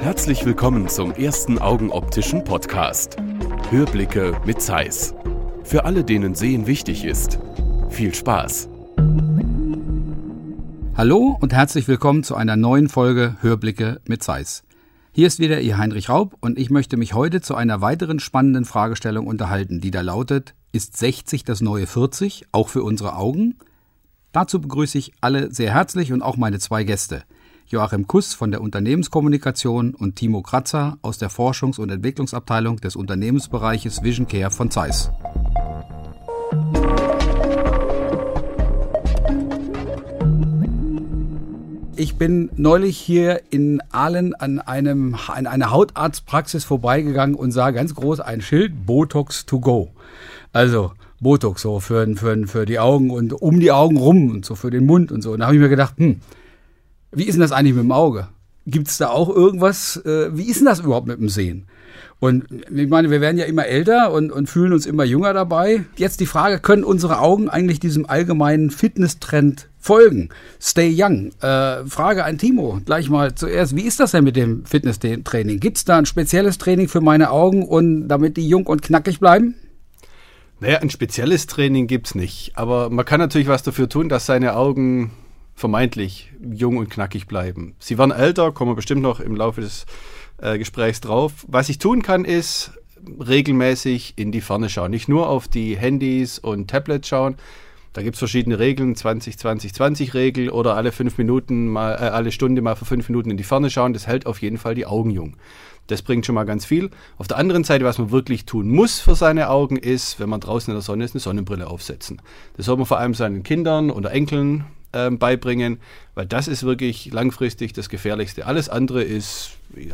Herzlich willkommen zum ersten augenoptischen Podcast. Hörblicke mit Zeiss. Für alle, denen Sehen wichtig ist. Viel Spaß. Hallo und herzlich willkommen zu einer neuen Folge Hörblicke mit Zeiss. Hier ist wieder Ihr Heinrich Raub und ich möchte mich heute zu einer weiteren spannenden Fragestellung unterhalten, die da lautet: Ist 60 das neue 40, auch für unsere Augen? Dazu begrüße ich alle sehr herzlich und auch meine zwei Gäste. Joachim Kuss von der Unternehmenskommunikation und Timo Kratzer aus der Forschungs- und Entwicklungsabteilung des Unternehmensbereiches Vision Care von Zeiss. Ich bin neulich hier in Aalen an einer Hautarztpraxis vorbeigegangen und sah ganz groß ein Schild: Botox to go. Also Botox so für die Augen und um die Augen rum und so für den Mund und so. Und da habe ich mir gedacht, wie ist denn das eigentlich mit dem Auge? Gibt es da auch irgendwas? Wie ist denn das überhaupt mit dem Sehen? Und ich meine, wir werden ja immer älter und fühlen uns immer jünger dabei. Jetzt die Frage, können unsere Augen eigentlich diesem allgemeinen Fitnesstrend folgen? Stay young. Frage an Timo gleich mal zuerst. Wie ist das denn mit dem Fitnesstraining? Gibt es da ein spezielles Training für meine Augen, und damit die jung und knackig bleiben? Naja, ein spezielles Training gibt's nicht. Aber man kann natürlich was dafür tun, dass seine Augen vermeintlich jung und knackig bleiben. Sie werden älter, kommen wir bestimmt noch im Laufe des Gesprächs drauf. Was ich tun kann, ist regelmäßig in die Ferne schauen. Nicht nur auf die Handys und Tablets schauen. Da gibt es verschiedene Regeln, 20-20-20-Regel oder alle Stunde mal für 5 Minuten in die Ferne schauen. Das hält auf jeden Fall die Augen jung. Das bringt schon mal ganz viel. Auf der anderen Seite, was man wirklich tun muss für seine Augen, ist, wenn man draußen in der Sonne ist, eine Sonnenbrille aufsetzen. Das soll man vor allem seinen Kindern oder Enkeln beibringen, weil das ist wirklich langfristig das Gefährlichste. Alles andere ist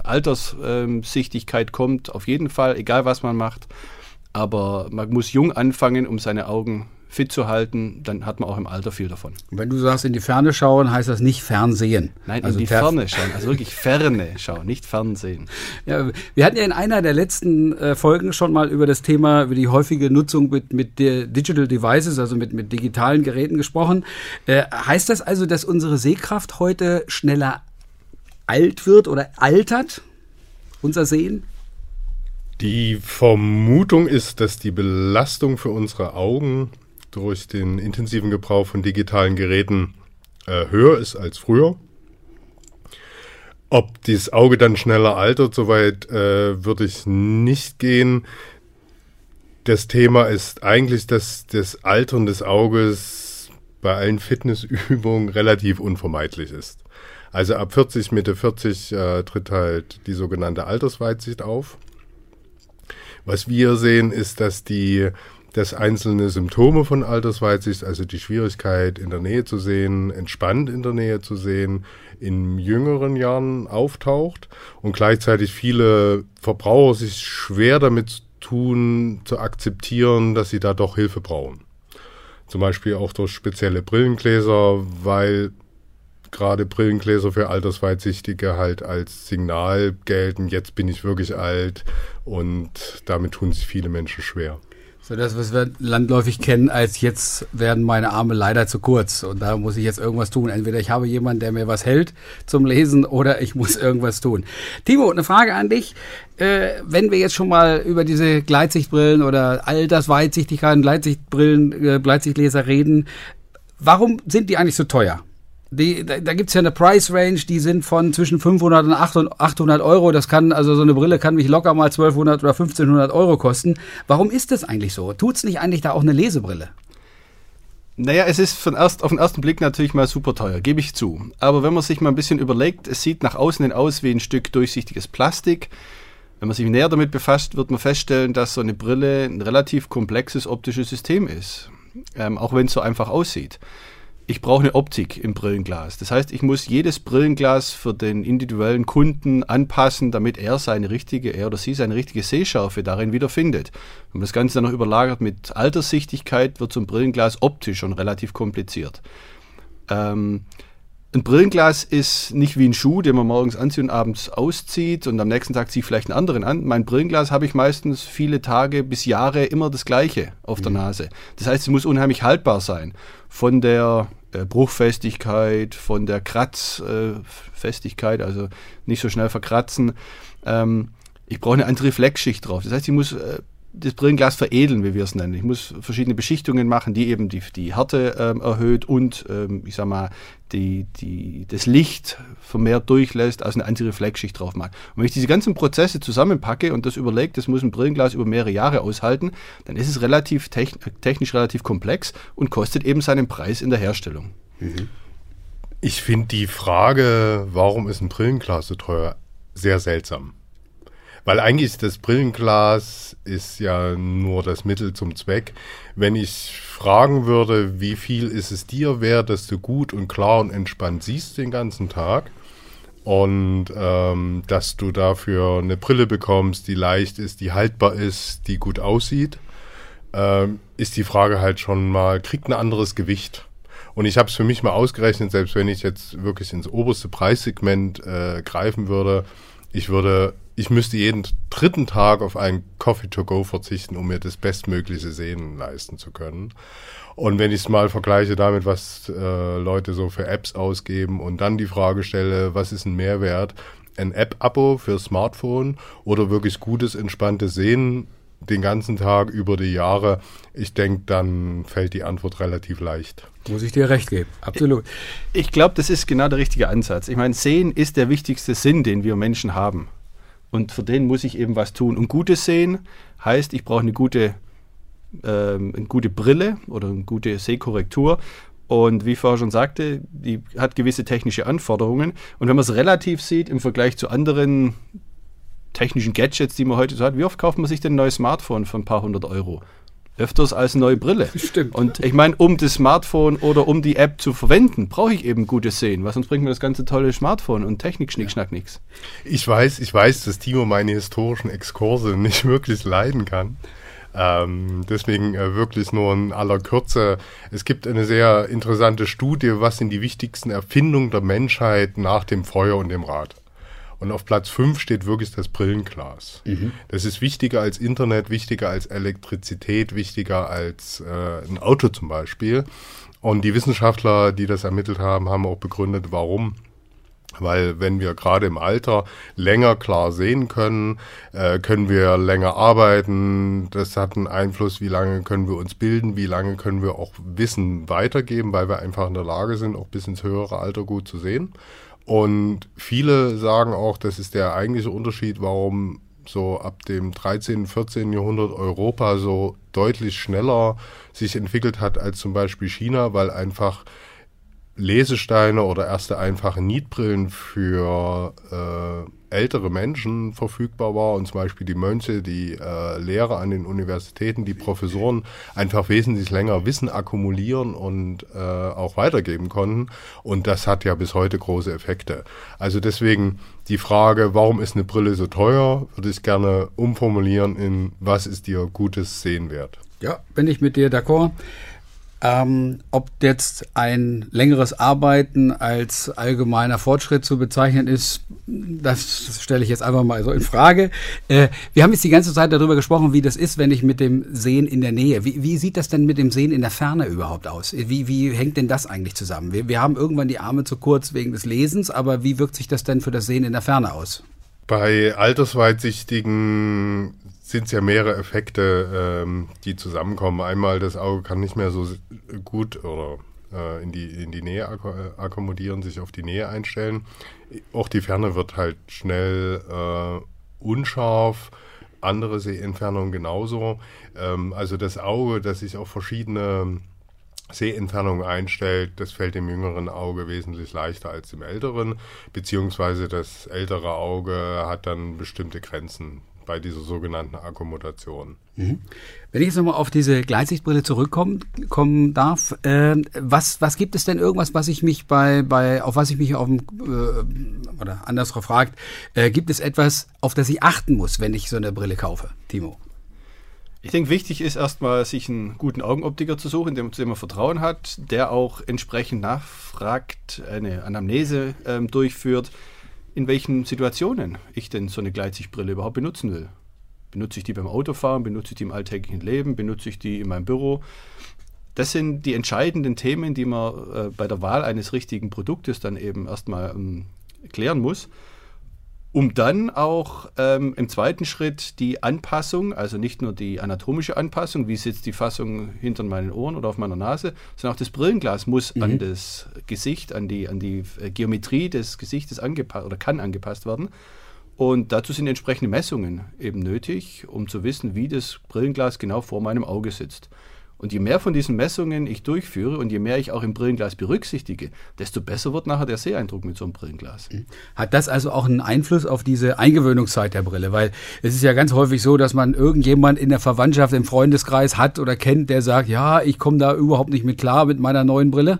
Alterssichtigkeit, kommt auf jeden Fall, egal was man macht. Aber man muss jung anfangen, um seine Augen fit zu halten, dann hat man auch im Alter viel davon. Wenn du sagst, in die Ferne schauen, heißt das nicht Fernsehen. Nein, also in die Ferne schauen, also wirklich Ferne schauen, nicht Fernsehen. Ja, wir hatten ja in einer der letzten Folgen schon mal über das Thema, über die häufige Nutzung mit Digital Devices, also mit digitalen Geräten gesprochen. Heißt das also, dass unsere Sehkraft heute schneller alt wird oder altert, unser Sehen? Die Vermutung ist, dass die Belastung für unsere Augen durch den intensiven Gebrauch von digitalen Geräten höher ist als früher. Ob das Auge dann schneller altert, soweit würde ich nicht gehen. Das Thema ist eigentlich, dass das Altern des Auges bei allen Fitnessübungen relativ unvermeidlich ist. Also ab 40, Mitte 40 tritt halt die sogenannte Altersweitsicht auf. Was wir sehen, ist, dass einzelne Symptome von Altersweitsicht, also die Schwierigkeit in der Nähe zu sehen, entspannt in der Nähe zu sehen, in jüngeren Jahren auftaucht und gleichzeitig viele Verbraucher sich schwer damit tun, zu akzeptieren, dass sie da doch Hilfe brauchen. Zum Beispiel auch durch spezielle Brillengläser, weil gerade Brillengläser für Altersweitsichtige halt als Signal gelten, jetzt bin ich wirklich alt, und damit tun sich viele Menschen schwer. So das, was wir landläufig kennen als: jetzt werden meine Arme leider zu kurz und da muss ich jetzt irgendwas tun. Entweder ich habe jemanden, der mir was hält zum Lesen, oder ich muss irgendwas tun. Timo, eine Frage an dich. Wenn wir jetzt schon mal über diese Gleitsichtbrillen oder Altersweitsichtigkeit und Gleitsichtgläser reden, warum sind die eigentlich so teuer? Da gibt's ja eine Price Range, die sind von zwischen 500 und 800 Euro. Das kann, also so eine Brille kann mich locker mal 1200 oder 1500 Euro kosten. Warum ist das eigentlich so? Tut's nicht eigentlich da auch eine Lesebrille? Naja, es ist auf den ersten Blick natürlich mal super teuer, gebe ich zu. Aber wenn man sich mal ein bisschen überlegt, es sieht nach außen hin aus wie ein Stück durchsichtiges Plastik. Wenn man sich näher damit befasst, wird man feststellen, dass so eine Brille ein relativ komplexes optisches System ist. Auch wenn es so einfach aussieht. Ich brauche eine Optik im Brillenglas. Das heißt, ich muss jedes Brillenglas für den individuellen Kunden anpassen, damit er oder sie seine richtige Sehschärfe darin wiederfindet. Wenn man das Ganze dann noch überlagert mit Alterssichtigkeit, wird so ein Brillenglas optisch schon relativ kompliziert. Ein Brillenglas ist nicht wie ein Schuh, den man morgens anzieht und abends auszieht und am nächsten Tag ziehe ich vielleicht einen anderen an. Mein Brillenglas habe ich meistens viele Tage bis Jahre immer das Gleiche auf der Nase. Das heißt, es muss unheimlich haltbar sein. Von der Bruchfestigkeit, von der Kratzfestigkeit, also nicht so schnell verkratzen. Ich brauche eine Antireflexschicht drauf. Das heißt, ich muss das Brillenglas veredeln, wie wir es nennen. Ich muss verschiedene Beschichtungen machen, die eben die Härte erhöht und, ich sag mal, das Licht vermehrt durchlässt, also eine Antireflexschicht drauf mache. Und wenn ich diese ganzen Prozesse zusammenpacke und das überlege, das muss ein Brillenglas über mehrere Jahre aushalten, dann ist es relativ technisch relativ komplex und kostet eben seinen Preis in der Herstellung. Ich finde die Frage, warum ist ein Brillenglas so teuer, sehr seltsam. Weil eigentlich das Brillenglas ist ja nur das Mittel zum Zweck. Wenn ich fragen würde, wie viel ist es dir wert, dass du gut und klar und entspannt siehst den ganzen Tag und dass du dafür eine Brille bekommst, die leicht ist, die haltbar ist, die gut aussieht, ist die Frage halt schon mal, kriegt ein anderes Gewicht. Und ich habe es für mich mal ausgerechnet, selbst wenn ich jetzt wirklich ins oberste Preissegment greifen würde, ich müsste jeden dritten Tag auf einen Coffee to go verzichten, um mir das bestmögliche Sehen leisten zu können. Und wenn ich es mal vergleiche damit, was Leute so für Apps ausgeben und dann die Frage stelle, was ist ein Mehrwert? Ein App-Abo für Smartphone oder wirklich gutes, entspanntes Sehen den ganzen Tag über die Jahre? Ich denke, dann fällt die Antwort relativ leicht. Muss ich dir recht geben, absolut. Ich glaube, das ist genau der richtige Ansatz. Ich meine, Sehen ist der wichtigste Sinn, den wir Menschen haben. Und für den muss ich eben was tun. Und gutes Sehen heißt, ich brauche eine gute Brille oder eine gute Sehkorrektur. Und wie ich vorher schon sagte, die hat gewisse technische Anforderungen. Und wenn man es relativ sieht im Vergleich zu anderen technischen Gadgets, die man heute so hat, wie oft kauft man sich denn ein neues Smartphone für ein paar hundert Euro? Öfters als eine neue Brille. Stimmt. Und ich meine, um das Smartphone oder um die App zu verwenden, brauche ich eben gutes Sehen, weil sonst bringt mir das ganze tolle Smartphone und Technik-Schnickschnack nichts. Ich weiß, dass Timo meine historischen Exkurse nicht wirklich leiden kann. Deswegen wirklich nur in aller Kürze. Es gibt eine sehr interessante Studie, was sind die wichtigsten Erfindungen der Menschheit nach dem Feuer und dem Rad. Und auf Platz 5 steht wirklich das Brillenglas. Das ist wichtiger als Internet, wichtiger als Elektrizität, wichtiger als ein Auto zum Beispiel. Und die Wissenschaftler, die das ermittelt haben, haben auch begründet, warum. Weil wenn wir gerade im Alter länger klar sehen können, können wir länger arbeiten. Das hat einen Einfluss, wie lange können wir uns bilden, wie lange können wir auch Wissen weitergeben, weil wir einfach in der Lage sind, auch bis ins höhere Alter gut zu sehen. Und viele sagen auch, das ist der eigentliche Unterschied, warum so ab dem 13., 14. Jahrhundert Europa so deutlich schneller sich entwickelt hat als zum Beispiel China, weil einfach Lesesteine oder erste einfache Nietbrillen für ältere Menschen verfügbar war und zum Beispiel die Mönche, die Lehrer an den Universitäten, die Professoren einfach wesentlich länger Wissen akkumulieren und auch weitergeben konnten. Und das hat ja bis heute große Effekte. Also deswegen die Frage, warum ist eine Brille so teuer, würde ich gerne umformulieren in, was ist dir gutes Sehen wert? Ja, bin ich mit dir d'accord. Ob jetzt ein längeres Arbeiten als allgemeiner Fortschritt zu bezeichnen ist, das stelle ich jetzt einfach mal so in Frage. Wir haben jetzt die ganze Zeit darüber gesprochen, wie das ist, wenn ich mit dem Sehen in der Nähe. Wie sieht das denn mit dem Sehen in der Ferne überhaupt aus? Wie hängt denn das eigentlich zusammen? Wir haben irgendwann die Arme zu kurz wegen des Lesens, aber wie wirkt sich das denn für das Sehen in der Ferne aus? Bei Altersweitsichtigen sind es ja mehrere Effekte, die zusammenkommen. Einmal, das Auge kann nicht mehr so gut oder in die Nähe akkommodieren, sich auf die Nähe einstellen. Auch die Ferne wird halt schnell unscharf, andere Sehentfernungen genauso. Also das Auge, das sich auf verschiedene Sehentfernungen einstellt, das fällt dem jüngeren Auge wesentlich leichter als dem älteren, beziehungsweise das ältere Auge hat dann bestimmte Grenzen bei dieser sogenannten Akkommodation. Wenn ich jetzt nochmal auf diese Gleitsichtbrille zurückkommen darf, was gibt es denn irgendwas, was ich mich oder anders gefragt, gibt es etwas, auf das ich achten muss, wenn ich so eine Brille kaufe, Timo? Ich denke, wichtig ist erstmal, sich einen guten Augenoptiker zu suchen, dem man Vertrauen hat, der auch entsprechend nachfragt, eine Anamnese durchführt, in welchen Situationen ich denn so eine Gleitsichtbrille überhaupt benutzen will. Benutze ich die beim Autofahren, benutze ich die im alltäglichen Leben, benutze ich die in meinem Büro? Das sind die entscheidenden Themen, die man bei der Wahl eines richtigen Produktes dann eben erstmal klären muss, um dann auch im zweiten Schritt die Anpassung, also nicht nur die anatomische Anpassung, wie sitzt die Fassung hinter meinen Ohren oder auf meiner Nase, sondern auch das Brillenglas muss an das Gesicht, an die Geometrie des Gesichtes angepasst oder kann angepasst werden. Und dazu sind entsprechende Messungen eben nötig, um zu wissen, wie das Brillenglas genau vor meinem Auge sitzt. Und je mehr von diesen Messungen ich durchführe und je mehr ich auch im Brillenglas berücksichtige, desto besser wird nachher der Seheindruck mit so einem Brillenglas. Hat das also auch einen Einfluss auf diese Eingewöhnungszeit der Brille? Weil es ist ja ganz häufig so, dass man irgendjemand in der Verwandtschaft, im Freundeskreis hat oder kennt, der sagt, ja, ich komme da überhaupt nicht mit klar mit meiner neuen Brille.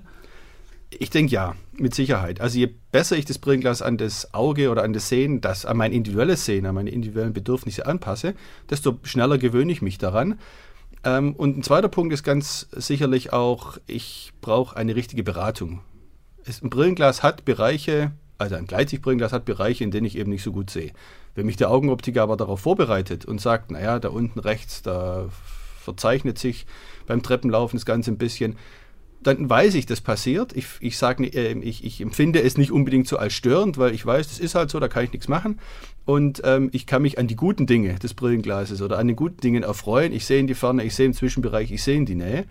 Ich denke ja, mit Sicherheit. Also je besser ich das Brillenglas an das Auge oder an das Sehen, an mein individuelles Sehen, an meine individuellen Bedürfnisse anpasse, desto schneller gewöhne ich mich daran. Und ein zweiter Punkt ist ganz sicherlich auch, ich brauche eine richtige Beratung. Ein Brillenglas hat Bereiche, also ein Gleitsichtbrillenglas hat Bereiche, in denen ich eben nicht so gut sehe. Wenn mich der Augenoptiker aber darauf vorbereitet und sagt, naja, da unten rechts, da verzeichnet sich beim Treppenlaufen das Ganze ein bisschen, dann weiß ich, das passiert. Ich empfinde es nicht unbedingt so als störend, weil ich weiß, das ist halt so, da kann ich nichts machen. Und ich kann mich an die guten Dinge des Brillenglases oder an den guten Dingen erfreuen. Ich sehe in die Ferne, ich sehe im Zwischenbereich, ich sehe in die Nähe.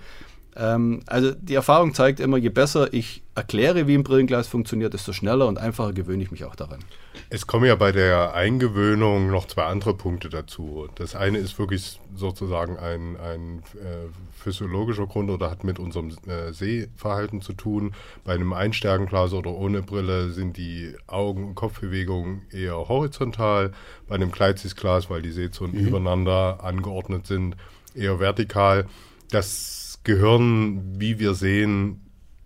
Also die Erfahrung zeigt immer, je besser ich erkläre, wie ein Brillenglas funktioniert, desto schneller und einfacher gewöhne ich mich auch daran. Es kommen ja bei der Eingewöhnung noch zwei andere Punkte dazu. Das eine ist wirklich sozusagen ein physiologischer Grund oder hat mit unserem Sehverhalten zu tun. Bei einem Einstärkenglas oder ohne Brille sind die Augen- und Kopfbewegungen eher horizontal. Bei einem Gleitsichtglas, weil die Sehzonen übereinander angeordnet sind, eher vertikal. Das Gehirn, wie wir sehen,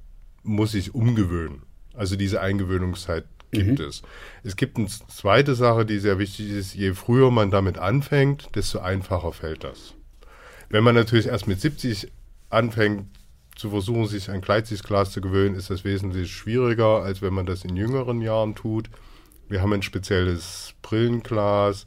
muss sich umgewöhnen. Also diese Eingewöhnungszeit gibt es. Es gibt eine zweite Sache, die sehr wichtig ist. Je früher man damit anfängt, desto einfacher fällt das. Wenn man natürlich erst mit 70 anfängt, zu versuchen, sich ein Gleitsichtglas zu gewöhnen, ist das wesentlich schwieriger, als wenn man das in jüngeren Jahren tut. Wir haben ein spezielles Brillenglas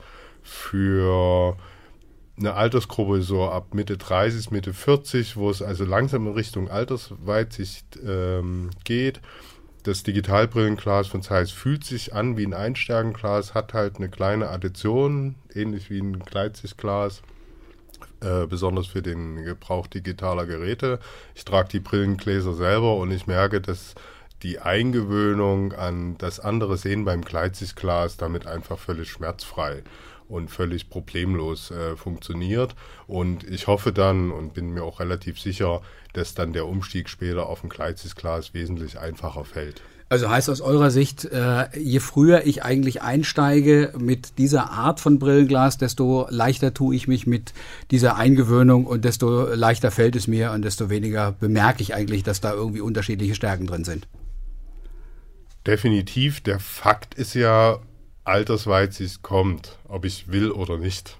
für eine Altersgruppe so ab Mitte 30, Mitte 40, wo es also langsam in Richtung Altersweitsicht geht. Das Digitalbrillenglas von Zeiss fühlt sich an wie ein Einstärkenglas, hat halt eine kleine Addition, ähnlich wie ein Gleitsichtglas, besonders für den Gebrauch digitaler Geräte. Ich trage die Brillengläser selber und ich merke, dass die Eingewöhnung an das andere Sehen beim Gleitsichtglas damit einfach völlig schmerzfrei und völlig problemlos funktioniert. Und ich hoffe dann und bin mir auch relativ sicher, dass dann der Umstieg später auf ein Gleitsichtglas wesentlich einfacher fällt. Also heißt aus eurer Sicht, je früher ich eigentlich einsteige mit dieser Art von Brillenglas, desto leichter tue ich mich mit dieser Eingewöhnung und desto leichter fällt es mir und desto weniger bemerke ich eigentlich, dass da irgendwie unterschiedliche Stärken drin sind. Definitiv. Der Fakt ist ja, Altersweitsicht kommt, ob ich will oder nicht.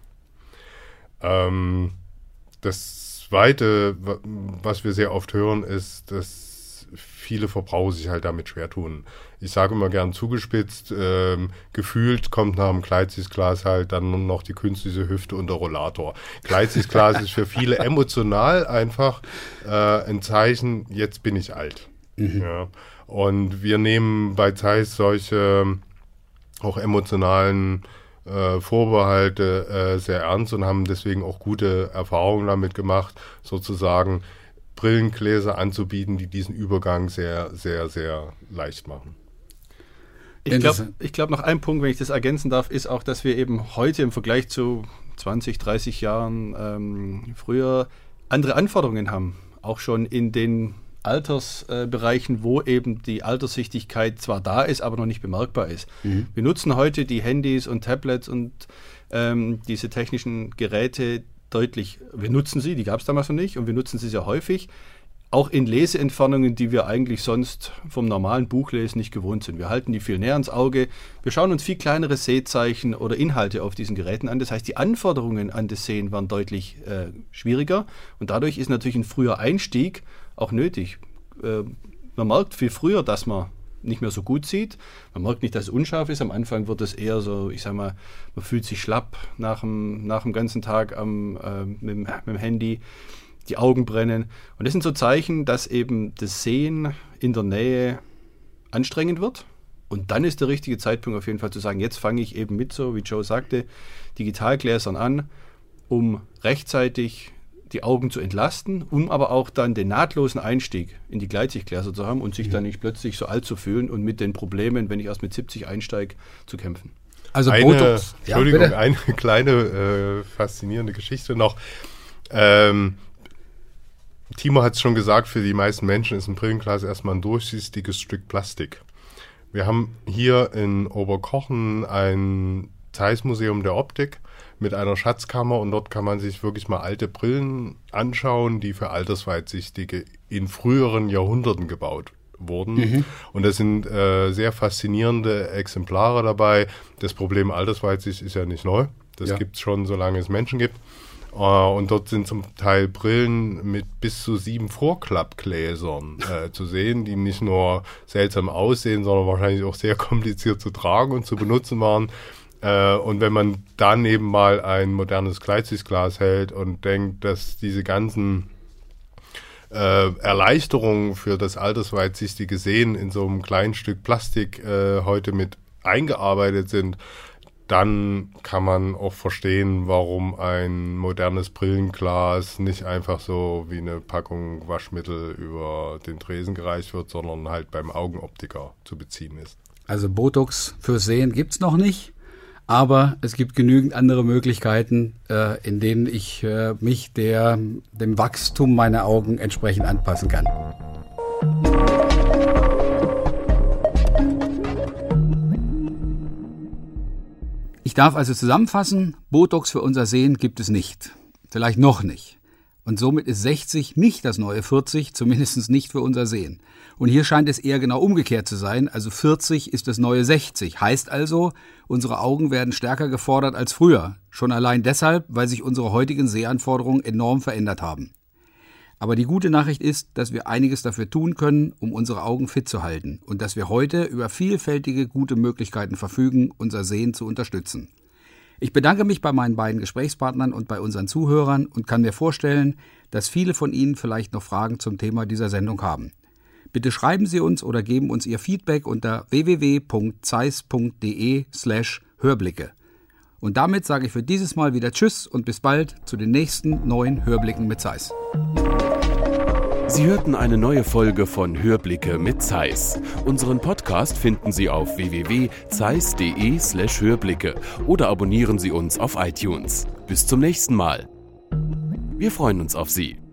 Das Zweite, was wir sehr oft hören, ist, dass viele Verbraucher sich halt damit schwer tun. Ich sage immer gern zugespitzt, gefühlt kommt nach dem Gleitsichtglas halt dann nur noch die künstliche Hüfte und der Rollator. Gleitsichtglas ist für viele emotional einfach ein Zeichen, jetzt bin ich alt. Ja. Und wir nehmen bei Zeiss solche auch emotionalen Vorbehalte sehr ernst und haben deswegen auch gute Erfahrungen damit gemacht, sozusagen Brillengläser anzubieten, die diesen Übergang sehr, sehr, sehr leicht machen. Ich glaube, noch ein Punkt, wenn ich das ergänzen darf, ist auch, dass wir eben heute im Vergleich zu 20, 30 Jahren früher andere Anforderungen haben. Auch schon in den Altersbereichen, wo eben die Alterssichtigkeit zwar da ist, aber noch nicht bemerkbar ist. Wir nutzen heute die Handys und Tablets und diese technischen Geräte deutlich. Wir nutzen sie, die gab es damals noch nicht, und wir nutzen sie sehr häufig, auch in Leseentfernungen, die wir eigentlich sonst vom normalen Buchlesen nicht gewohnt sind. Wir halten die viel näher ans Auge. Wir schauen uns viel kleinere Sehzeichen oder Inhalte auf diesen Geräten an. Das heißt, die Anforderungen an das Sehen waren deutlich schwieriger und dadurch ist natürlich ein früher Einstieg auch nötig. Man merkt viel früher, dass man nicht mehr so gut sieht. Man merkt nicht, dass es unscharf ist. Am Anfang wird es eher so, ich sag mal, man fühlt sich schlapp nach dem ganzen Tag mit dem Handy. die Augen brennen. Und das sind so Zeichen, dass eben das Sehen in der Nähe anstrengend wird. Und dann ist der richtige Zeitpunkt auf jeden Fall zu sagen, jetzt fange ich eben mit, so wie Joe sagte, Digitalgläsern an, um rechtzeitig die Augen zu entlasten, um aber auch dann den nahtlosen Einstieg in die Gleitsichtgläser zu haben und sich dann nicht plötzlich so alt zu fühlen und mit den Problemen, wenn ich erst mit 70 einsteige, zu kämpfen. Also Botox. Entschuldigung, eine kleine faszinierende Geschichte noch. Timo hat es schon gesagt, für die meisten Menschen ist ein Brillenglas erstmal ein durchsichtiges Stück Plastik. Wir haben hier in Oberkochen ein Zeiss-Museum der Optik mit einer Schatzkammer und dort kann man sich wirklich mal alte Brillen anschauen, die für Altersweitsichtige in früheren Jahrhunderten gebaut wurden. Und das sind sehr faszinierende Exemplare dabei. Das Problem Altersweitsicht ist ja nicht neu. Das gibt es schon, solange es Menschen gibt. Und dort sind zum Teil Brillen mit bis zu 7 Vorklappgläsern zu sehen, die nicht nur seltsam aussehen, sondern wahrscheinlich auch sehr kompliziert zu tragen und zu benutzen waren. Und wenn man daneben mal ein modernes Gleitsichtglas hält und denkt, dass diese ganzen Erleichterungen für das altersweitsichtige Sehen in so einem kleinen Stück Plastik heute mit eingearbeitet sind, dann kann man auch verstehen, warum ein modernes Brillenglas nicht einfach so wie eine Packung Waschmittel über den Tresen gereicht wird, sondern halt beim Augenoptiker zu beziehen ist. Also Botox fürs Sehen gibt's noch nicht, aber es gibt genügend andere Möglichkeiten, in denen ich mich dem Wachstum meiner Augen entsprechend anpassen kann. Ich darf also zusammenfassen, Botox für unser Sehen gibt es nicht. Vielleicht noch nicht. Und somit ist 60 nicht das neue 40, zumindest nicht für unser Sehen. Und hier scheint es eher genau umgekehrt zu sein, also 40 ist das neue 60. Heißt also, unsere Augen werden stärker gefordert als früher. Schon allein deshalb, weil sich unsere heutigen Sehanforderungen enorm verändert haben. Aber die gute Nachricht ist, dass wir einiges dafür tun können, um unsere Augen fit zu halten und dass wir heute über vielfältige gute Möglichkeiten verfügen, unser Sehen zu unterstützen. Ich bedanke mich bei meinen beiden Gesprächspartnern und bei unseren Zuhörern und kann mir vorstellen, dass viele von Ihnen vielleicht noch Fragen zum Thema dieser Sendung haben. Bitte schreiben Sie uns oder geben uns Ihr Feedback unter www.zeiss.de/Hörblicke. Und damit sage ich für dieses Mal wieder Tschüss und bis bald zu den nächsten neuen Hörblicken mit Zeiss. Sie hörten eine neue Folge von Hörblicke mit Zeiss. Unseren Podcast finden Sie auf www.zeiss.de/Hörblicke oder abonnieren Sie uns auf iTunes. Bis zum nächsten Mal. Wir freuen uns auf Sie.